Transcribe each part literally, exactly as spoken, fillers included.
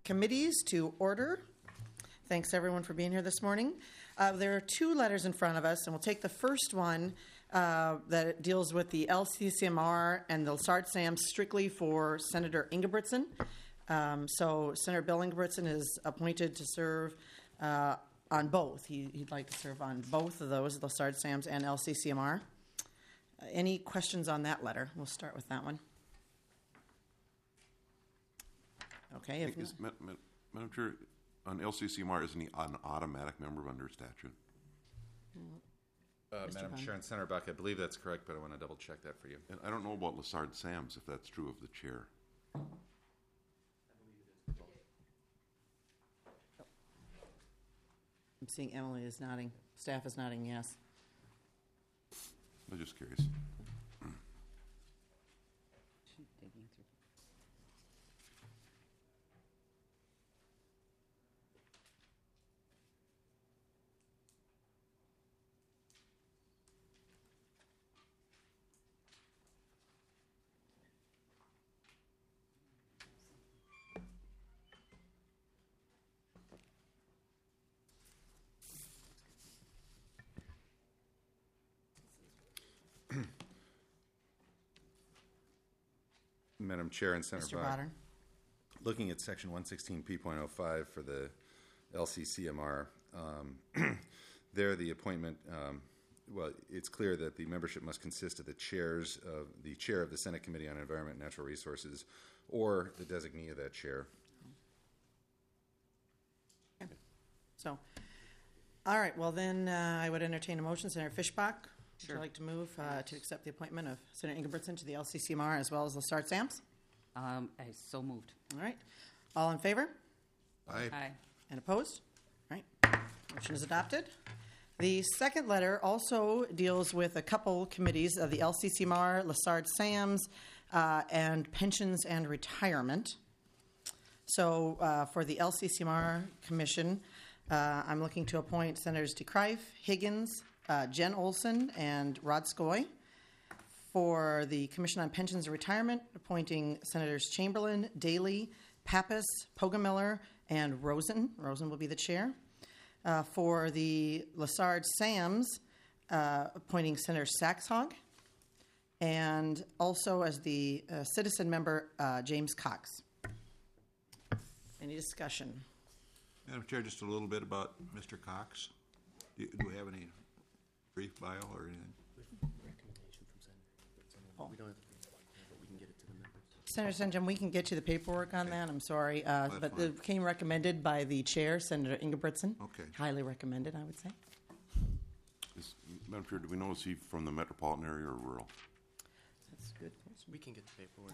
committees to order. Thanks everyone for being here this morning. Uh, there are two letters in front of us, and we'll take the first one uh, that deals with the L C C M R and the Lessard-Sams strictly for Senator Ingebrigtsen. Um, so Senator Bill Ingebrigtsen is appointed to serve uh, on both. He, he'd like to serve on both of those, Lessard-Sams and L C C M R. Uh, any questions on that letter? We'll start with that one. Okay. If Is, Madam Chair, on L C C M R, isn't he an automatic member under statute? Uh, Madam Chair and Senator Buck, I believe that's correct, but I want to double check that for you. And I don't know about Lessard-Sams, if that's true of the chair. I'm seeing Emily is nodding. Staff is nodding yes. I'm just curious. Madam Chair and Senator Mister Buck, Bodder. looking at section one sixteen P point oh five for the L C C M R, um, there the appointment, um, well, it's clear that the membership must consist of the chairs of the chair of the Senate Committee on Environment and Natural Resources or the designee of that chair. Okay. So, all right. Well, then uh, I would entertain a motion. Senator Fischbach, would you like to move uh, to accept the appointment of Senator Ingebrigtsen to the L C C M R as well as Lessard-Sams? Um, I so moved. All right. All in favor? Aye. Aye. And opposed? All right. Motion is adopted. The second letter also deals with a couple committees of the L C C M R, Lessard-Sams, uh, and Pensions and Retirement. So uh, for the L C C M R Commission, uh, I'm looking to appoint Senators DeKreif, Higgins, uh, Jen Olson, and Rod Skoy. For the Commission on Pensions and Retirement, appointing Senators Chamberlain, Daly, Pappas, Poggemiller, and Rosen. Rosen will be the chair. Uh, for the Lessard-Sams, uh, appointing Senator Saxhog, and also as the uh, citizen member, uh, James Cox. Any discussion? Madam Chair, just a little bit about Mister Cox. Do, do we have any brief bio or anything? Recommendation from Senator. Oh. We don't have to, but we can get it to the members. Senator Senjum, we can get you the paperwork on that. I'm sorry, uh, That's but fine. it came recommended by the chair, Senator Ingebrigtsen. Okay. Highly recommended, I would say. Is, Madam Chair, do we know is he from the metropolitan area or rural? That's a good question. We can get the paperwork.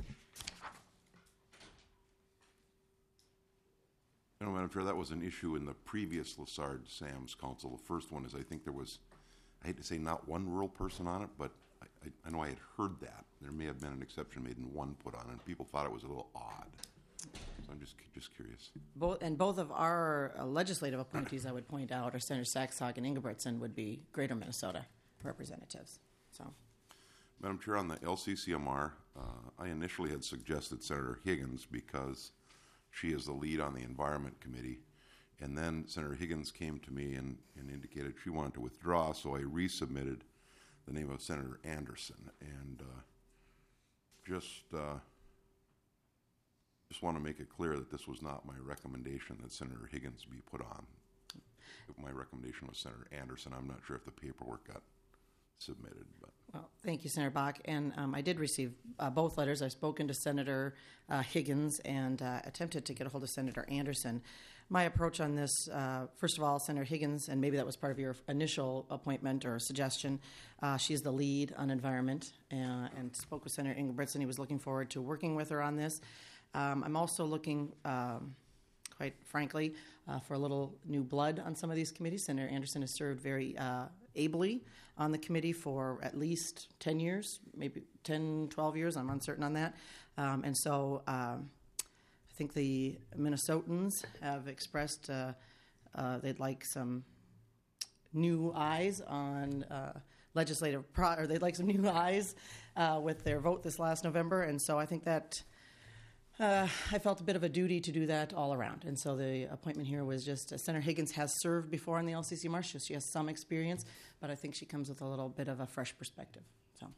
You know, Madam Chair, that was an issue in the previous Lessard-Sams Council. The first one is I think there was, I hate to say not one rural person on it, but I, I, I know I had heard that. There may have been an exception made and one put on, and people thought it was a little odd. So I'm just just curious. Both, and both of our uh, legislative appointees, I would point out, are Senator Saxhog and Ingebrigtsen would be Greater Minnesota representatives. So, Madam Chair, on the L C C M R, uh, I initially had suggested Senator Higgins because she is the lead on the Environment Committee. And then Senator Higgins came to me and, and indicated she wanted to withdraw, so I resubmitted the name of Senator Anderson. And uh, just uh, just want to make it clear that this was not my recommendation that Senator Higgins be put on. My recommendation was Senator Anderson. I'm not sure if the paperwork got submitted, but well, thank you, Senator Bach. And um, I did receive uh, both letters. I've spoken to Senator uh, Higgins and uh, attempted to get a hold of Senator Anderson. My approach on this, uh, first of all, Senator Higgins, and maybe that was part of your initial appointment or suggestion, uh, she's the lead on environment, uh, and spoke with Senator Ingebrigtsen. He was looking forward to working with her on this. Um, I'm also looking, um, quite frankly, uh, for a little new blood on some of these committees. Senator Anderson has served very uh, ably on the committee for at least ten years, maybe ten, twelve years. I'm uncertain on that. Um, and so um, I think the Minnesotans have expressed uh, uh, they'd like some new eyes on uh, legislative, pro- or they'd like some new eyes uh, with their vote this last November. And so I think that uh, I felt a bit of a duty to do that all around. And so the appointment here was just, uh, Senator Higgins has served before on the L C C M R, so she has some experience, but I think she comes with a little bit of a fresh perspective. So,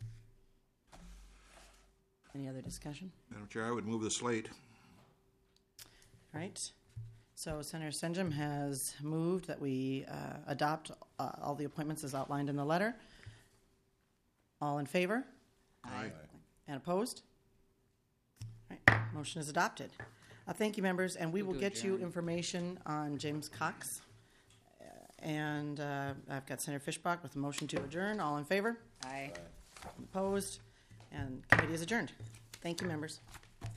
any other discussion? Madam Chair, I would move the slate. All right. So Senator Senjum has moved that we uh, adopt uh, all the appointments as outlined in the letter. All in favor? Aye. And opposed? All right, motion is adopted. Uh, thank you, members, and we will get you information on James Cox. Uh, And uh, I've got Senator Fishbach with a motion to adjourn. All in favor? Aye. Opposed? And committee is adjourned. Thank you, members.